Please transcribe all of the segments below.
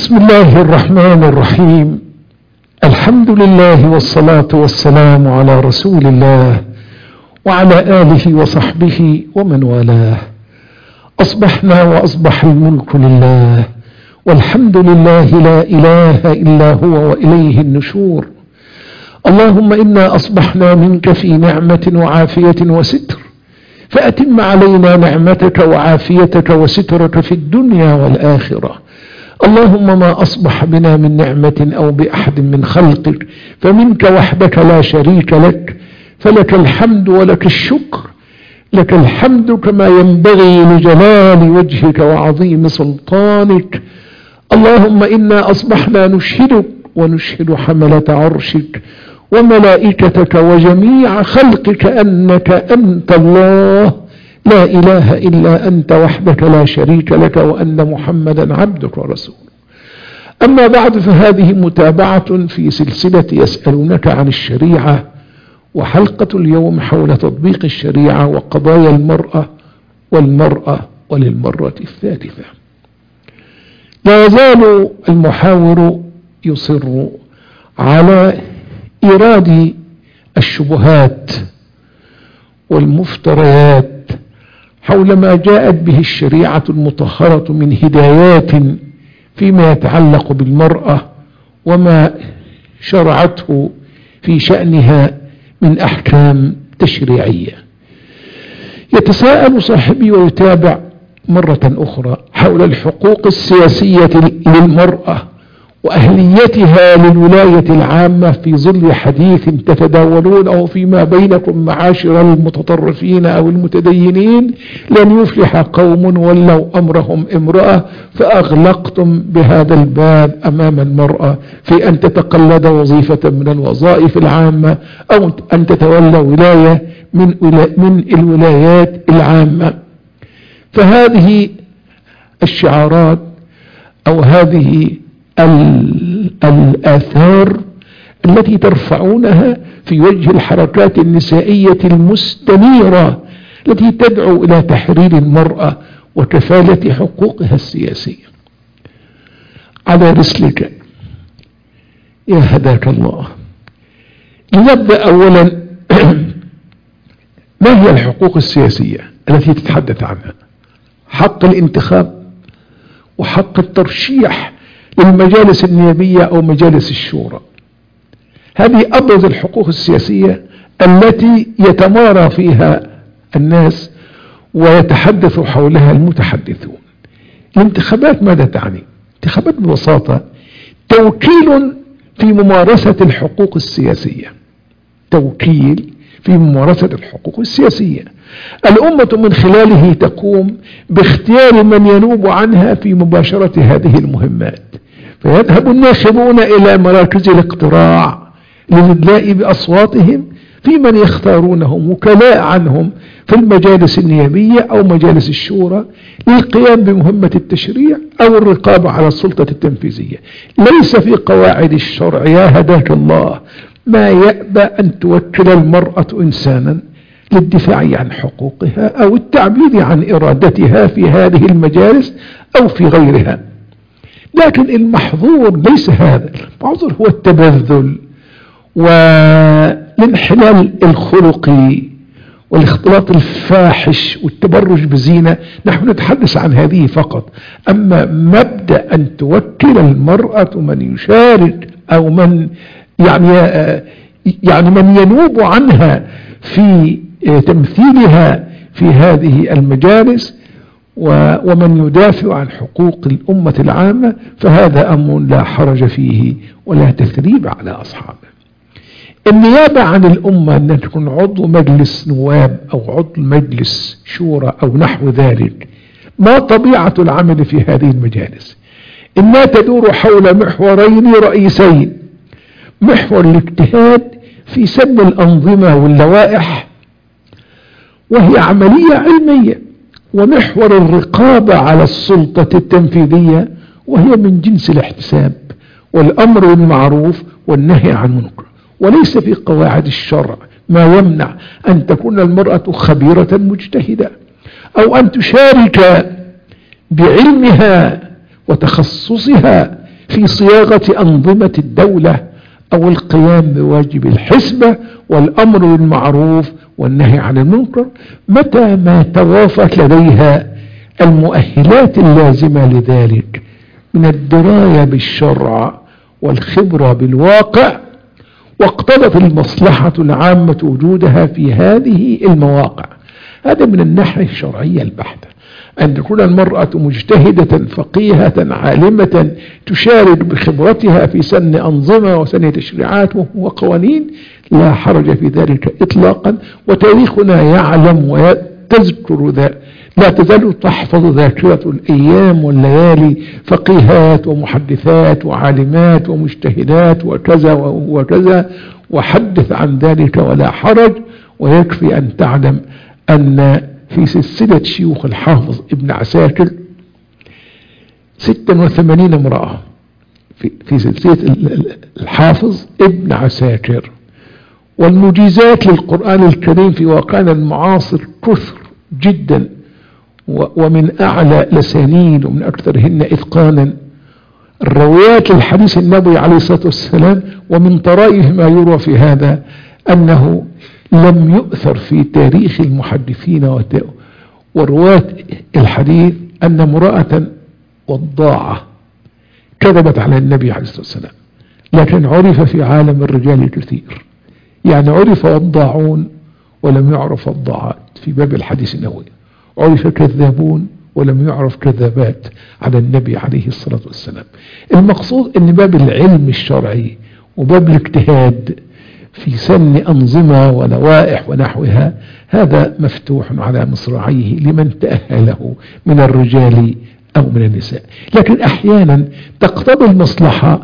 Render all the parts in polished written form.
بسم الله الرحمن الرحيم. الحمد لله والصلاة والسلام على رسول الله وعلى آله وصحبه ومن والاه. أصبحنا وأصبح الملك لله، والحمد لله لا إله إلا هو وإليه النشور. اللهم إنا أصبحنا منك في نعمة وعافية وستر، فأتم علينا نعمتك وعافيتك وسترك في الدنيا والآخرة. اللهم ما أصبح بنا من نعمة أو بأحد من خلقك فمنك وحدك لا شريك لك، فلك الحمد ولك الشكر. لك الحمد كما ينبغي لجلال وجهك وعظيم سلطانك. اللهم إنا أصبحنا نشهدك ونشهد حملة عرشك وملائكتك وجميع خلقك أنك أنت الله لا إله إلا أنت وحدك لا شريك لك، وأن محمدا عبدك ورسولك. أما بعد، فهذه متابعة في سلسلة يسألونك عن الشريعة، وحلقة اليوم حول تطبيق الشريعة وقضايا المرأة وللمرة الثالثة. لا يزال المحاور يصر على إيراد الشبهات والمفتريات حول ما جاءت به الشريعة المطهرة من هدايات فيما يتعلق بالمرأة وما شرعته في شأنها من أحكام تشريعية. يتساءل صاحبي ويتابع مرة أخرى حول الحقوق السياسية للمرأة وأهليتها للولاية العامة في ظل حديث تتداولونه فيما بينكم معاشر المتطرفين أو المتدينين: لن يفلح قوم ولوا أمرهم امرأة، فأغلقتم بهذا الباب أمام المرأة في أن تتقلد وظيفة من الوظائف العامة أو أن تتولى ولاية من الولايات العامة. فهذه الشعارات أو هذه الآثار التي ترفعونها في وجه الحركات النسائية المستنيرة التي تدعو إلى تحرير المرأة وكفالة حقوقها السياسية. على رسلك يا هداك الله، لنبدأ أولا ما هي الحقوق السياسية التي تتحدث عنها؟ حق الانتخاب وحق الترشيح للمجالس النيابية أو مجالس الشورى. هذه أبرز الحقوق السياسية التي يتمارى فيها الناس ويتحدث حولها المتحدثون. الانتخابات ماذا تعني؟ الانتخابات ببساطة توكيل في ممارسة الحقوق السياسية، توكيل في ممارسة الحقوق السياسية. الأمة من خلاله تقوم باختيار من ينوب عنها في مباشرة هذه المهمات، فيذهب الناخبون إلى مراكز الاقتراع للإدلاء بأصواتهم في من يختارونهم وكلاء عنهم في المجالس النيابية أو مجالس الشورى للقيام بمهمة التشريع أو الرقابة على السلطة التنفيذية. ليس في قواعد الشرع يا هداك الله ما يأبى أن توكل المرأة إنسانا للدفاع عن حقوقها أو التعبير عن إرادتها في هذه المجالس أو في غيرها. لكن المحظور ليس هذا، المحظور هو التبذل والانحلال الخلقي والاختلاط الفاحش والتبرج بزينة. نحن نتحدث عن هذه فقط. أما مبدأ أن توكل المرأة من يشارك أو من يعني من ينوب عنها في تمثيلها في هذه المجالس ومن يدافع عن حقوق الأمة العامة، فهذا أمر لا حرج فيه ولا تثريب على أصحابه. النيابة عن الأمة أن تكون عضو مجلس نواب أو عضو مجلس شورى أو نحو ذلك. ما طبيعة العمل في هذه المجالس؟ إنها تدور حول محورين رئيسين: محور الاجتهاد في سن الأنظمة واللوائح وهي عملية علمية، ومحور الرقابة على السلطة التنفيذية وهي من جنس الاحتساب والأمر بالمعروف والنهي عن المنكر. وليس في قواعد الشرع ما يمنع أن تكون المرأة خبيرة مجتهدة أو أن تشارك بعلمها وتخصصها في صياغة أنظمة الدولة أو القيام بواجب الحسبة والأمر بالمعروف والنهي عن المنكر، متى ما توافرت لديها المؤهلات اللازمة لذلك من الدراية بالشرع والخبرة بالواقع، واقتضت المصلحة العامة وجودها في هذه المواقع. هذا من الناحية الشرعية البحتة، أن تكون المرأة مجتهدة فقيهة عالمة تشارك بخبرتها في سن أنظمة وسن تشريعات وقوانين، لا حرج في ذلك إطلاقا. وتاريخنا يعلم وتذكر ذلك، لا تزال تحفظ ذاكرة الأيام والليالي فقيهات ومحدثات وعالمات ومجتهدات وكذا وكذا، وحدث عن ذلك ولا حرج. ويكفي أن تعلم أن في سلسلة شيوخ الحافظ ابن عساكر 86 امرأة، في سلسلة الحافظ ابن عساكر. والمجيزات للقرآن الكريم في واقعنا المعاصر كثر جدا، ومن أعلى لسانين ومن أكثرهن إتقانا الروايات للحديث النبوي عليه الصلاة والسلام. ومن طرائف ما يروى في هذا أنه لم يؤثر في تاريخ المحدثين ورواة الحديث أن امرأة وضاعة كذبت على النبي عليه الصلاة والسلام، لكن عرف في عالم الرجال كثير. يعني عرف وضاعون ولم يعرف وضاعات في باب الحديث النبوي، عرف كذابون ولم يعرف كذابات على النبي عليه الصلاة والسلام. المقصود أن باب العلم الشرعي وباب الاجتهاد في سن أنظمة ولوائح ونحوها هذا مفتوح على مصراعيه لمن تأهله من الرجال أو من النساء. لكن أحيانا تقتضي المصلحة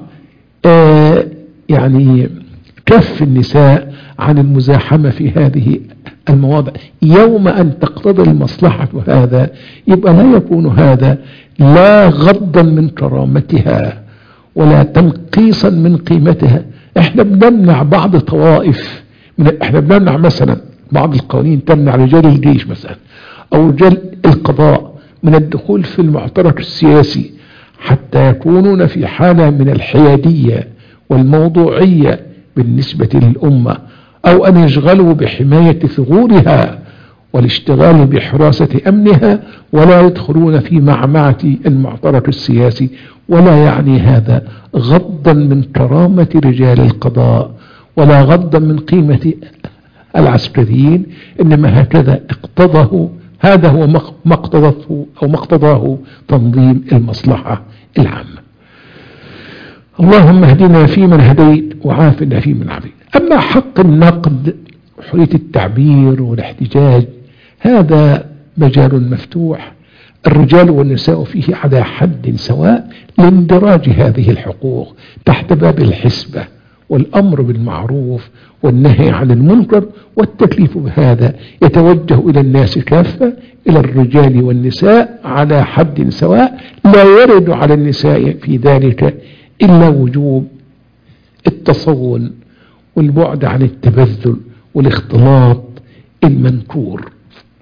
يعني كف النساء عن المزاحمة في هذه المواضع. يوم أن تقتضي المصلحة هذا يبقى لا يكون هذا لا غضا من كرامتها ولا تنقيصا من قيمتها. احنا بنمنع بعض طوائف احنا بنمنع مثلا بعض القوانين تمنع رجال الجيش مثلا او رجال القضاء من الدخول في المعترك السياسي حتى يكونون في حالة من الحيادية والموضوعية بالنسبة للأمة، أو أن يشغلوا بحماية ثغورها والاشتغال بحراسة أمنها ولا يدخلون في معمعة المعترك السياسي. ولا يعني هذا غضا من كرامة رجال القضاء ولا غضا من قيمة العسكريين، إنما هكذا اقتضاه، هذا هو ما اقتضته أو ما اقتضاه تنظيم المصلحة العامة. اللهم اهدنا فيمن هديت وعافنا فيمن عافيت. أما حق النقد وحرية التعبير والاحتجاج هذا مجال مفتوح، الرجال والنساء فيه على حد سواء لاندراج هذه الحقوق تحت باب الحسبة والأمر بالمعروف والنهي عن المنكر. والتكليف بهذا يتوجه إلى الناس كافة، إلى الرجال والنساء على حد سواء. لا يرد على النساء في ذلك إلا وجوب التصون والبعد عن التبذل والاختلاط المنكور.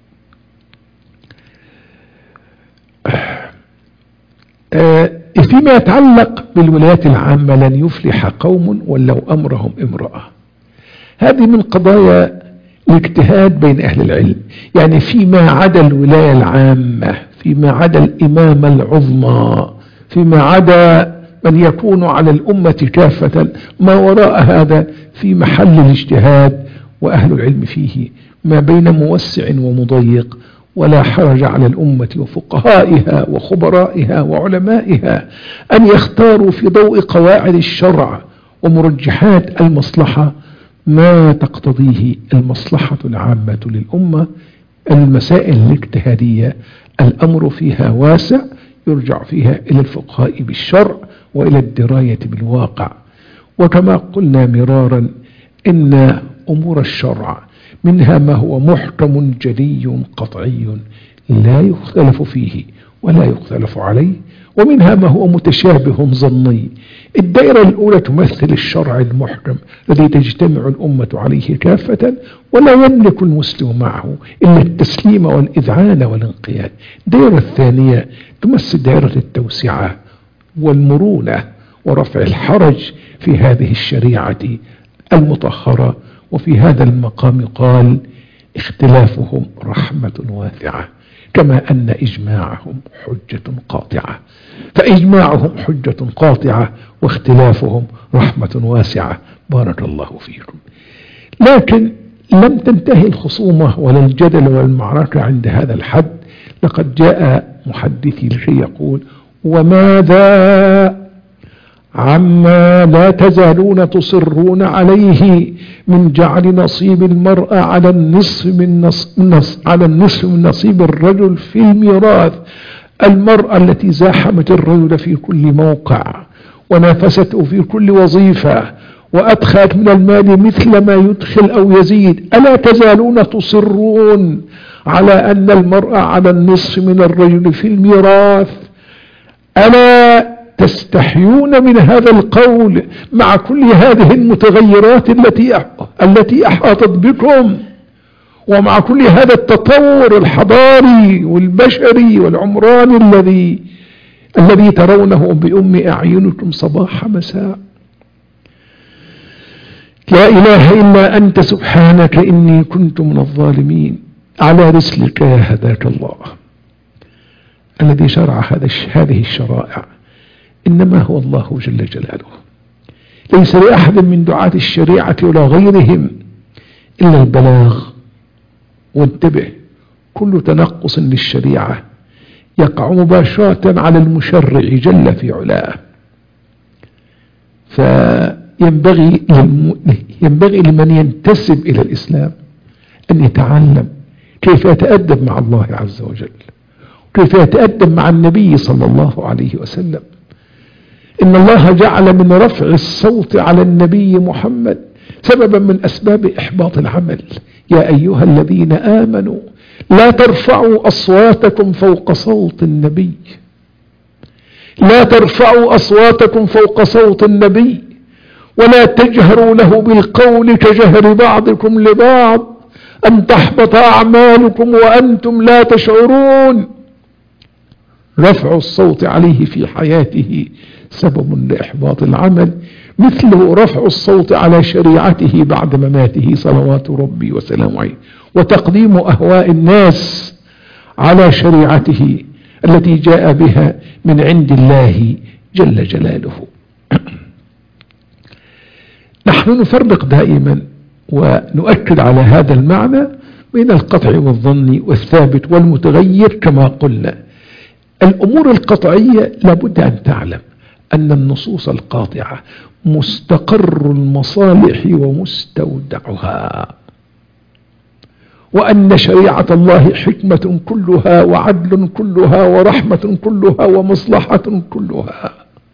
فيما يتعلق بالولايات العامة لن يفلح قوم ولو أمرهم امرأة. هذه من قضايا الاجتهاد بين أهل العلم. يعني فيما عدا الولاية العامة، فيما عدا الإمامة العظمى، فيما عدا من يكون على الأمة كافة، ما وراء هذا في محل الاجتهاد وأهل العلم فيه ما بين موسع ومضيق. ولا حرج على الأمة وفقهائها وخبرائها وعلمائها أن يختاروا في ضوء قواعد الشرع ومرجحات المصلحة ما تقتضيه المصلحة العامة للأمة. المسائل الاجتهادية الأمر فيها واسع، يرجع فيها إلى الفقهاء بالشرع وإلى الدراية بالواقع. وكما قلنا مرارا إن أمور الشرع منها ما هو محكم جلي قطعي لا يختلف فيه ولا يختلف عليه، ومنها ما هو متشابه ظني. الدائرة الأولى تمثل الشرع المحكم الذي تجتمع الأمة عليه كافة ولا يملك المسلم معه إلا التسليم والإذعان والانقياد. الدائرة الثانية تمثل دائرة التوسعة والمرونة ورفع الحرج في هذه الشريعة المطهرة. وفي هذا المقام قال اختلافهم رحمة واسعة، كما أن إجماعهم حجة قاطعة. فإجماعهم حجة قاطعة واختلافهم رحمة واسعة. بارك الله فيكم. لكن لم تنتهي الخصومة ولا الجدل والمعركة عند هذا الحد. لقد جاء محدثي لكي يقول: وماذا عما لا تزالون تصرون عليه من جعل نصيب المرأة على النصف من نصيب الرجل في الميراث. المرأة التي زاحمت الرجل في كل موقع ونافسته في كل وظيفة وأدخلت من المال مثل ما يدخل أو يزيد، ألا تزالون تصرون على أن المرأة على النصف من الرجل في الميراث؟ ألا تستحيون من هذا القول مع كل هذه المتغيرات التي أحاطت بكم، ومع كل هذا التطور الحضاري والبشري والعمراني الذي ترونه بأم أعينكم صباح مساء؟ لا إله إلا أنت سبحانك إني كنت من الظالمين. على رسلك يا هداك الله الذي شرع هذه الشرائع إنما هو الله جل جلاله. ليس لأحد من دعاة الشريعة ولا غيرهم إلا البلاغ. وانتبه، كل تنقص للشريعة يقع مباشرة على المشرع جل في علاه. ينبغي لمن ينتسب إلى الإسلام أن يتعلم كيف يتأدب مع الله عز وجل، كيف يتأدب مع النبي صلى الله عليه وسلم. إن الله جعل من رفع الصوت على النبي محمد سببا من أسباب إحباط العمل. يا أيها الذين آمنوا لا ترفعوا أصواتكم فوق صوت النبي، لا ترفعوا أصواتكم فوق صوت النبي ولا تجهروا له بالقول كجهر بعضكم لبعض أن تحبط أعمالكم وأنتم لا تشعرون. رفع الصوت عليه في حياته سبب لإحباط العمل، مثله رفع الصوت على شريعته بعد مماته صلوات ربي وسلامه عليه، وتقديم أهواء الناس على شريعته التي جاء بها من عند الله جل جلاله. نحن نفرق دائما ونؤكد على هذا المعنى بين القطع والظن والثابت والمتغير. كما قلنا، الأمور القطعية لابد أن تعلم أن النصوص القاطعة مستقر المصالح ومستودعها، وأن شريعة الله حكمة كلها وعدل كلها ورحمة كلها ومصلحة كلها،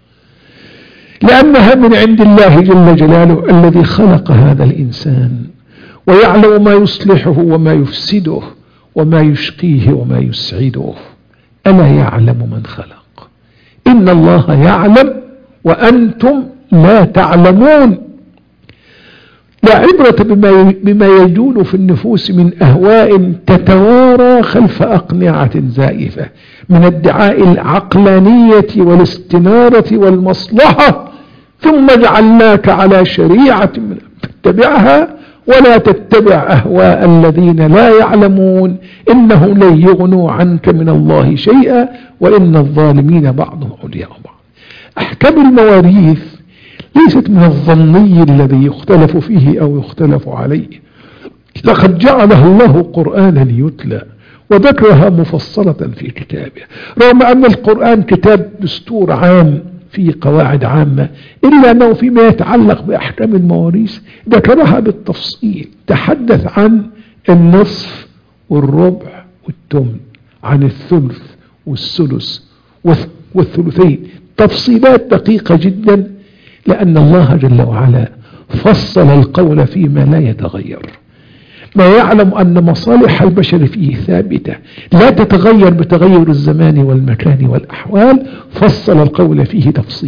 لأنها من عند الله جل جلاله الذي خلق هذا الإنسان ويعلم ما يصلحه وما يفسده وما يشقيه وما يسعده. ألا يعلم من خلق؟ إن الله يعلم وأنتم لا تعلمون. لا عبرة بما يجول في النفوس من أهواء تتوارى خلف أقنعة زائفة من ادعاء العقلانية والاستنارة والمصلحة، ثم جعلناك على شريعة فاتبعها ولا تتبع أهواء الذين لا يعلمون إنهم لن يغنوا عنك من الله شيئا وإن الظالمين بعضهم أولياء بعض. أحكام المواريث ليست من الظني الذي يختلف فيه أو يختلف عليه، لقد جعلها الله قرآنا يتلى وذكرها مفصلة في كتابه، رغم أن القرآن كتاب دستور عام فيه قواعد عامة، إلا أنه فيما يتعلق بأحكام المواريث ذكرها بالتفصيل. تحدث عن النصف والربع والثمن، عن الثلث والثلث والثلثين، تفصيلات دقيقة جدا، لأن الله جل وعلا فصل القول فيما لا يتغير، ما يعلم أن مصالح البشر فيه ثابتة لا تتغير بتغير الزمان والمكان والأحوال، فصل القول فيه تفصيلا.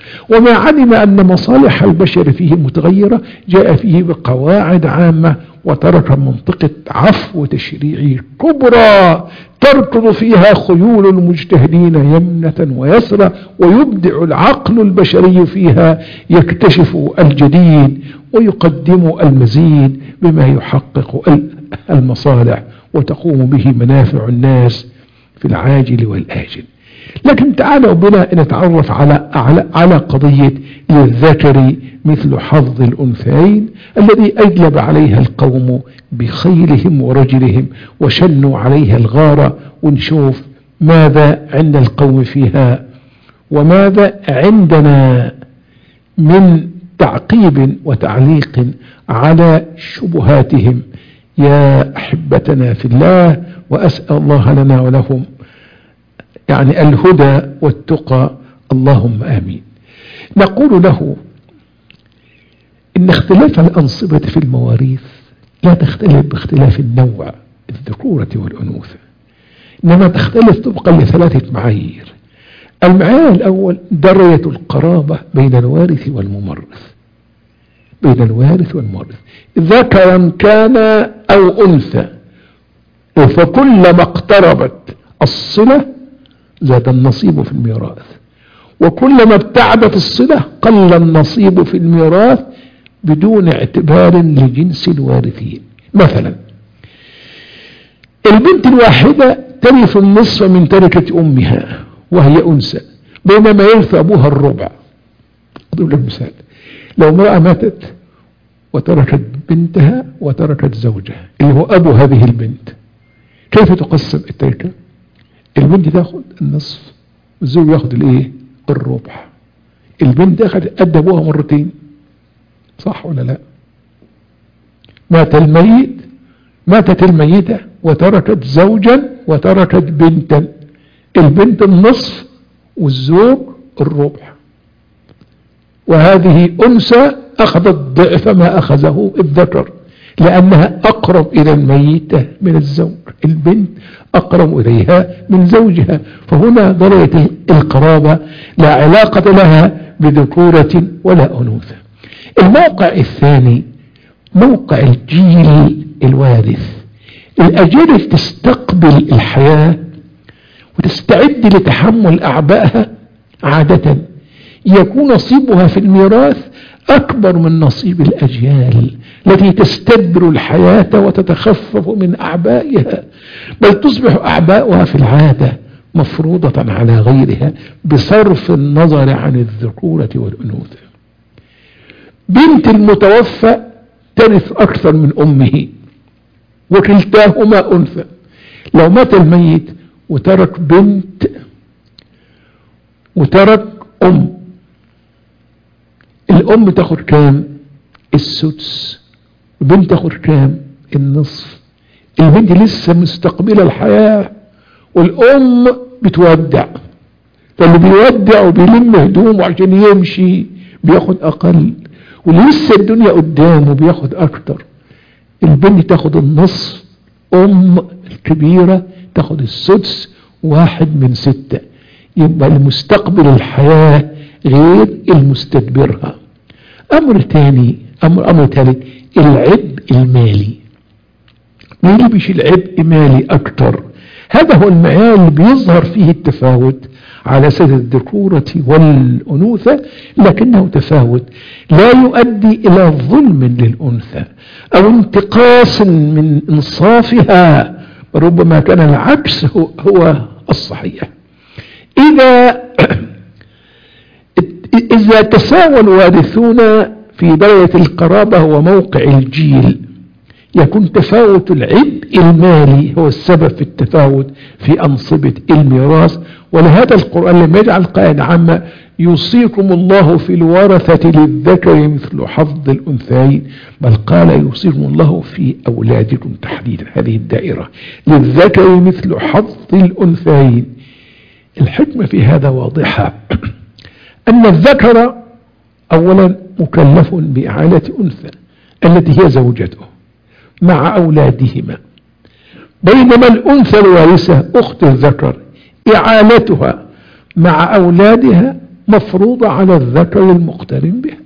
وما علم أن مصالح البشر فيه متغيرة جاء فيه بقواعد عامة، وترك منطقة عفو تشريعي كبرى تركض فيها خيول المجتهدين يمنة ويسرى، ويبدع العقل البشري فيها يكتشف الجديد ويقدم المزيد بما يحقق المصالح وتقوم به منافع الناس في العاجل والآجل. لكن تعالوا بنا نتعرف على قضية للذكر مثل حظ الأنثيين الذي أجلب عليها القوم بخيلهم ورجلهم وشنوا عليها الغارة، ونشوف ماذا عند القوم فيها وماذا عندنا من تعقيب وتعليق على شبهاتهم يا أحبتنا في الله. وأسأل الله لنا ولهم يعني الهدى والتقى، اللهم آمين. نقول له إن اختلاف الأنصبة في المواريث لا تختلف باختلاف النوع الذكورة والأنوثة، إنما تختلف طبقا لثلاثة معايير. المعيار الأول درجة القرابة بين الوارث والممرث، بين الوارث والمورث ذكرا كان أو أنثى، فكلما اقتربت الصلة زاد النصيب في الميراث، وكلما ابتعدت الصلة قل النصيب في الميراث بدون اعتبار لجنس الوارثين. مثلا البنت الواحدة ترث النصف من تركة أمها وهي أنثى، بينما يرث أبوها الربع. أضرب لك مثال، لو امرأة ماتت وتركت بنتها وتركت زوجها اللي هو أبو هذه البنت، كيف تقسم التركة؟ البنت تاخد النصف والزوج ياخد الايه؟ الربع. البنت اخذت قد ابوها مرتين، صح ولا لا؟ ماتت الميتة وتركت زوجا وتركت بنتا، البنت النصف والزوج الربع، وهذه أنثى أخذت ضعف ما أخذه الذكر لأنها أقرب إلى الميتة من الزوج، البنت أقرب إليها من زوجها، فهنا درجة القرابة لا علاقة لها بذكورة ولا أنوثة. الموقع الثاني موقع الجيل الوارث، الأجيال تستقبل الحياة وتستعد لتحمل أعبائها عادة يكون نصيبها في الميراث أكبر من نصيب الأجيال التي تستدبر الحياة وتتخفف من أعبائها، بل تصبح أعباؤها في العادة مفروضة على غيرها بصرف النظر عن الذكورة والأنوثة. بنت المتوفى ترث أكثر من أمه وكلتاهما أنثى. لو مات الميت وترك بنت وترك أم، الأم تاخد كام؟ السدس، البنت تاخد كام؟ النصف. البنت لسه مستقبلة الحياة والأم بتودع، فاللي بيودع وبيلم هدومه عشان يمشي بياخد أقل، ولسه الدنيا قدامه بياخد أكتر. البنت تاخد النصف، أم الكبيرة تاخد السدس، 1/6. يبقى المستقبل الحياة غير المستدبرها. أمر ثالث العبء المالي. مين اللي بيشيل عبء مالي أكتر؟ هذا هو المعيار اللي بيظهر فيه التفاوت على سبيل الذكورة والأنوثة، لكنه تفاوت لا يؤدي إلى ظلم للأنثى أو انتقاص من إنصافها، ربما كان العكس هو الصحيح. إذا تساوى الوارثون في درجة القرابة وموقع الجيل يكون تفاوت العبء المالي هو السبب في التفاوت في أنصبة الميراث. ولهذا القرآن لم يجعل قاعدة عامة يوصيكم الله في الورثة للذكر مثل حظ الأنثيين، بل قال يوصيكم الله في أولادكم تحديدا، هذه الدائرة للذكر مثل حظ الأنثيين. الحكمة في هذا واضحة، أن الذكر أولا مكلف بإعالة أنثى التي هي زوجته مع أولادهما، بينما الأنثى الوارثة أخت الذكر إعالتها مع أولادها مفروضة على الذكر المقترن بها.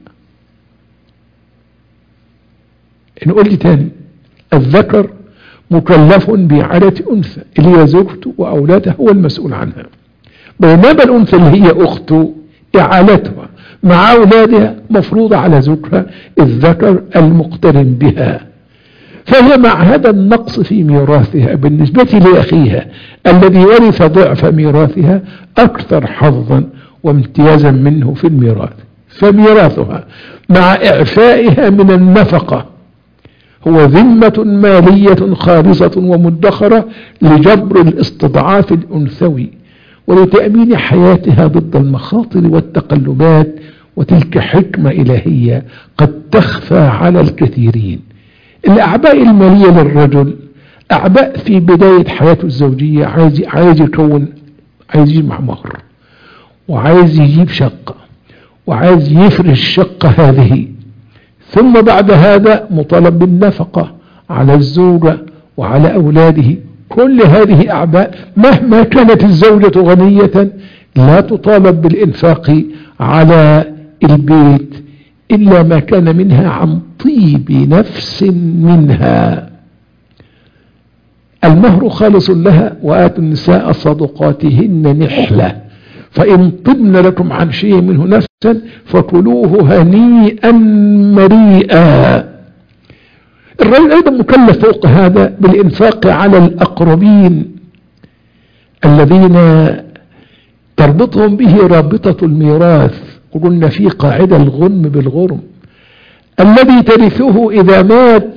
نقول لي تاني، الذكر مكلف بإعالة أنثى اللي هي زوجته وأولادها، هو المسؤول عنها، بينما الأنثى اللي هي أخته إعالتها مع أولادها مفروضة على زوجها الذكر المقترن بها، فهي مع هذا النقص في ميراثها بالنسبة لأخيها الذي ورث ضعف ميراثها أكثر حظا وامتيازا منه في الميراث، فميراثها مع إعفائها من النفقة هو ذمة مالية خالصة ومدخرة لجبر الاستضعاف الأنثوي ولتأمين حياتها ضد المخاطر والتقلبات، وتلك حكمة إلهية قد تخفى على الكثيرين. الأعباء المالية للرجل أعباء في بداية حياته الزوجية، عايز يجمع مهر، وعايز يجيب شقة، وعايز يفرش الشقة هذه، ثم بعد هذا مطالب بالنفقة على الزوجة وعلى أولاده. كل هذه أعباء مهما كانت الزوجة غنية لا تطالب بالإنفاق على البيت إلا ما كان منها عن طيب نفس منها. المهر خالص لها، وآتوا النساء صدقاتهن نحلة، فإن طبن لكم عن شيء منه نفسا فكلوه هنيئا مريئا. الرجل أيضا مكلف فوق هذا بالإنفاق على الأقربين الذين تربطهم به رابطة الميراث. قلنا في قاعدة الغنم بالغرم، الذي ترثه إذا مات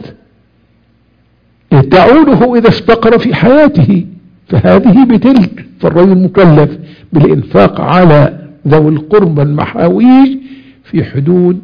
تعوده إذا استقر في حياته، فهذه بتلك. فالرجل مكلف بالإنفاق على ذوي القربى المحاويج في حدود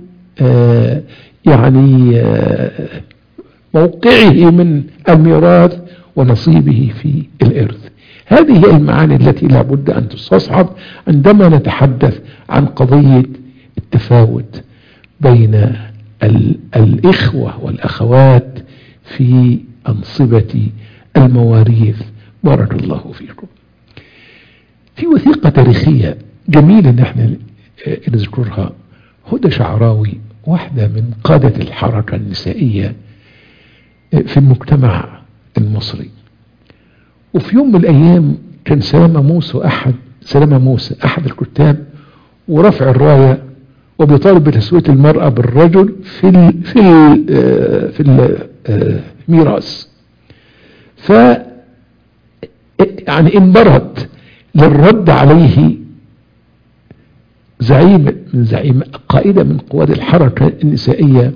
موقعه من الميراث ونصيبه في الإرث. هذه هي المعاني التي لا بد أن تستصحب عندما نتحدث عن قضية التفاوت بين الإخوة والأخوات في أنصبة المواريث. بارك الله فيكم. في وثيقة تاريخية جميلة نحن نذكرها، هدى شعراوي واحدة من قادة الحركة النسائية في المجتمع المصري، وفي يوم من الأيام كان سلامة موسى أحد الكتاب ورفع الراية وبيطالب بتسوية المرأة بالرجل في الميراث. انبرت للرد عليه زعيم قائدة من قواد الحركة النسائية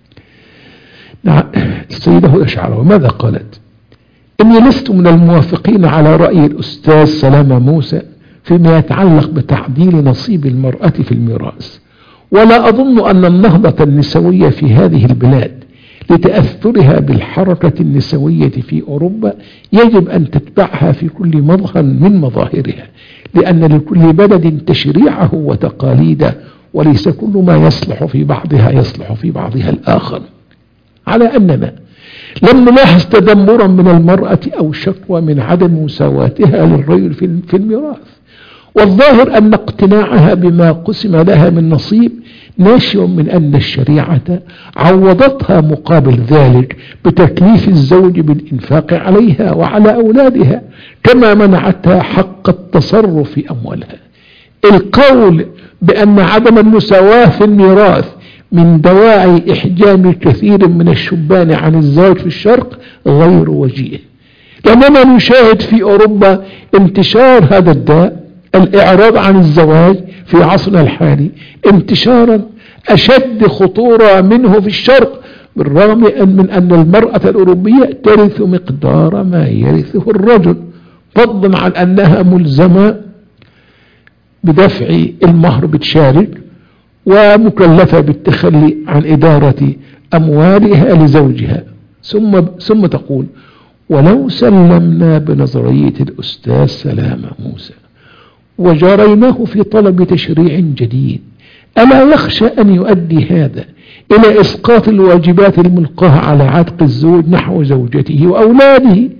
السيدة هدى شعراوي. ماذا قالت؟ إني لست من الموافقين على رأي الأستاذ سلامة موسى فيما يتعلق بتعديل نصيب المرأة في الميراث، ولا أظن أن النهضة النسوية في هذه البلاد لتأثرها بالحركة النسوية في أوروبا يجب أن تتبعها في كل مظهر من مظاهرها، لأن لكل بلد تشريعه وتقاليده، وليس كل ما يصلح في بعضها يصلح في بعضها الآخر. على أننا لم نلاحظ تدمرا من المرأة أو شكوى من عدم مساواتها للرجل في الميراث، والظاهر أن اقتناعها بما قسم لها من نصيب ناشئ من أن الشريعة عوضتها مقابل ذلك بتكليف الزوج بالإنفاق عليها وعلى أولادها، كما منعتها حق التصرف في أموالها. القول بأن عدم المساواة في الميراث من دواعي إحجام كثير من الشبان عن الزواج في الشرق غير وجيه، لأننا نشاهد في أوروبا انتشار هذا الداء، الإعراض عن الزواج في عصرنا الحالي انتشارا أشد خطورة منه في الشرق، بالرغم من أن المرأة الأوروبية ترث مقدار ما يرثه الرجل، فضلا عن أنها ملزمة بدفع المهر بتشارك، ومكلفة بالتخلي عن إدارة أموالها لزوجها. ثم تقول: ولو سلمنا بنظرية الأستاذ سلامة موسى وجاريناه في طلب تشريع جديد، ألا يخشى أن يؤدي هذا إلى إسقاط الواجبات الملقاة على عاتق الزوج نحو زوجته وأولاده،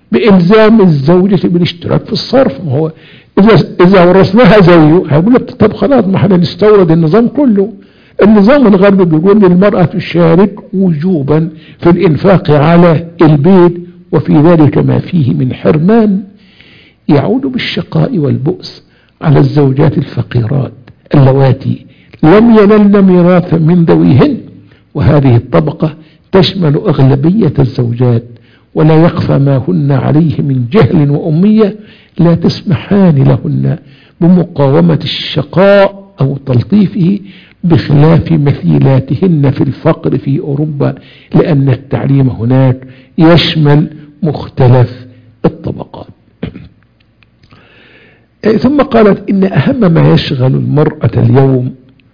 بإلزام الزوجة بالاشتراك في الصرف. ما هو إذا ورثناها زيه هيقول لك طب خلاص ما احنا نستورد النظام كله. النظام الغربي بيقول للمرأة تشارك وجوبا في الإنفاق على البيت، وفي ذلك ما فيه من حرمان يعود بالشقاء والبؤس على الزوجات الفقيرات اللواتي لم ينلن ميراثا من ذويهن. وهذه الطبقة تشمل أغلبية الزوجات، ولا يخفى ما هن عليه من جهل وأمية لا تسمحان لهن بمقاومة الشقاء أو تلطيفه، بخلاف مثيلاتهن في الفقر في أوروبا، لأن التعليم هناك يشمل مختلف الطبقات. ثم قالت إن أهم ما يشغل المرأة اليوم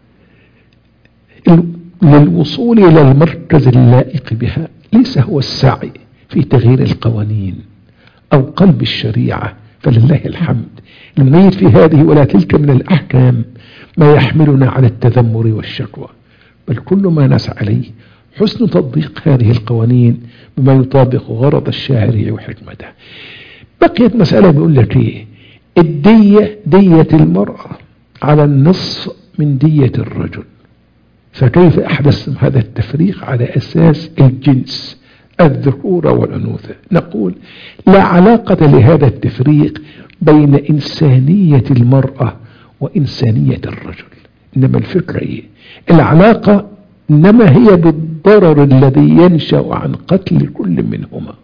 للوصول إلى المركز اللائق بها ليس هو السعي في تغيير القوانين أو قلب الشريعة، فلله الحمد نميت في هذه ولا تلك من الأحكام ما يحملنا على التذمر والشكوى، بل كل ما نسعى عليه حسن تطبيق هذه القوانين بما يطابق غرض الشارع وحكمته. بقيت مسألة بيقول لك ايه؟ الدية دية المرأة على النصف من دية الرجل، فكيف أحدثتم هذا التفريق على أساس الجنس الذكورة والأنوثة؟ نقول لا علاقة لهذا التفريق بين إنسانية المرأة وإنسانية الرجل، إنما الفكرة إيه؟ العلاقة إنما هي بالضرر الذي ينشأ عن قتل كل منهما.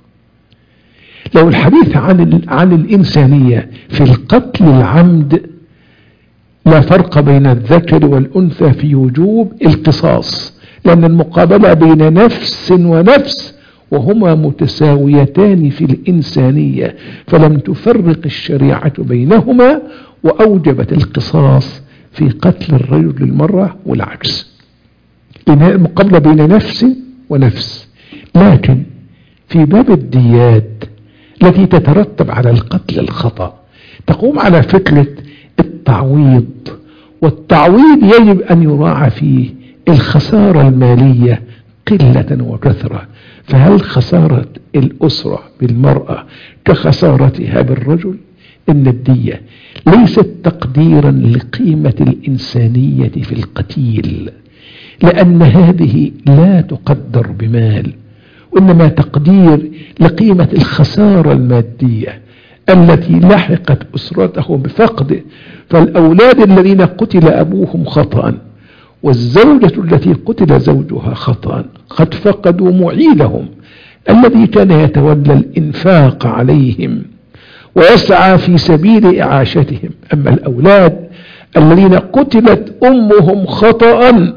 لو الحديث عن الإنسانية في القتل العمد لا فرق بين الذكر والأنثى في وجوب القصاص، لأن المقابلة بين نفس ونفس وهما متساويتان في الإنسانية، فلم تفرق الشريعة بينهما وأوجبت القصاص في قتل الرجل للمرأة والعكس، لأنها المقابلة بين نفس ونفس. لكن في باب الديات التي تترتب على القتل الخطأ تقوم على فكرة التعويض، والتعويض يجب أن يراعى فيه الخسارة المالية قلة وكثرة. فهل خسارة الأسرة بالمرأة كخسارتها بالرجل؟ إن الدية ليست تقديرا لقيمة الإنسانية في القتيل، لأن هذه لا تقدر بمال، وإنما تقدير لقيمة الخسارة المادية التي لحقت أسرته بفقده. فالأولاد الذين قتل أبوهم خطأ والزوجة التي قتل زوجها خطأ قد فقدوا معيلهم الذي كان يتولى الإنفاق عليهم ويسعى في سبيل إعاشتهم. أما الأولاد الذين قتلت أمهم خطأ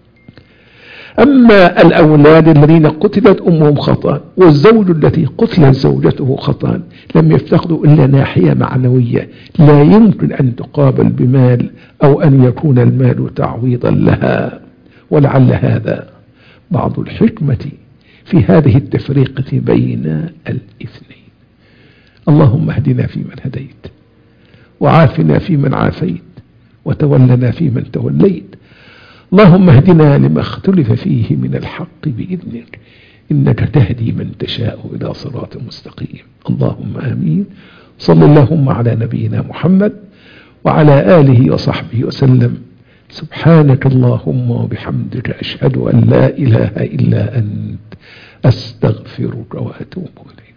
والزوج التي قتلت زوجته خطأ لم يفتقدوا إلا ناحية معنوية لا يمكن أن تقابل بمال أو أن يكون المال تعويضا لها. ولعل هذا بعض الحكمة في هذه التفريقة بين الاثنين. اللهم اهدنا فيمن هديت، وعافنا فيمن عافيت، وتولنا فيمن توليت. اللهم اهدنا لما اختلف فيه من الحق بإذنك، إنك تهدي من تشاء إلى صراط مستقيم. اللهم آمين. صلى اللهم على نبينا محمد وعلى آله وصحبه وسلم. سبحانك اللهم وبحمدك أشهد أن لا إله إلا أنت أستغفرك وأتوب إليك.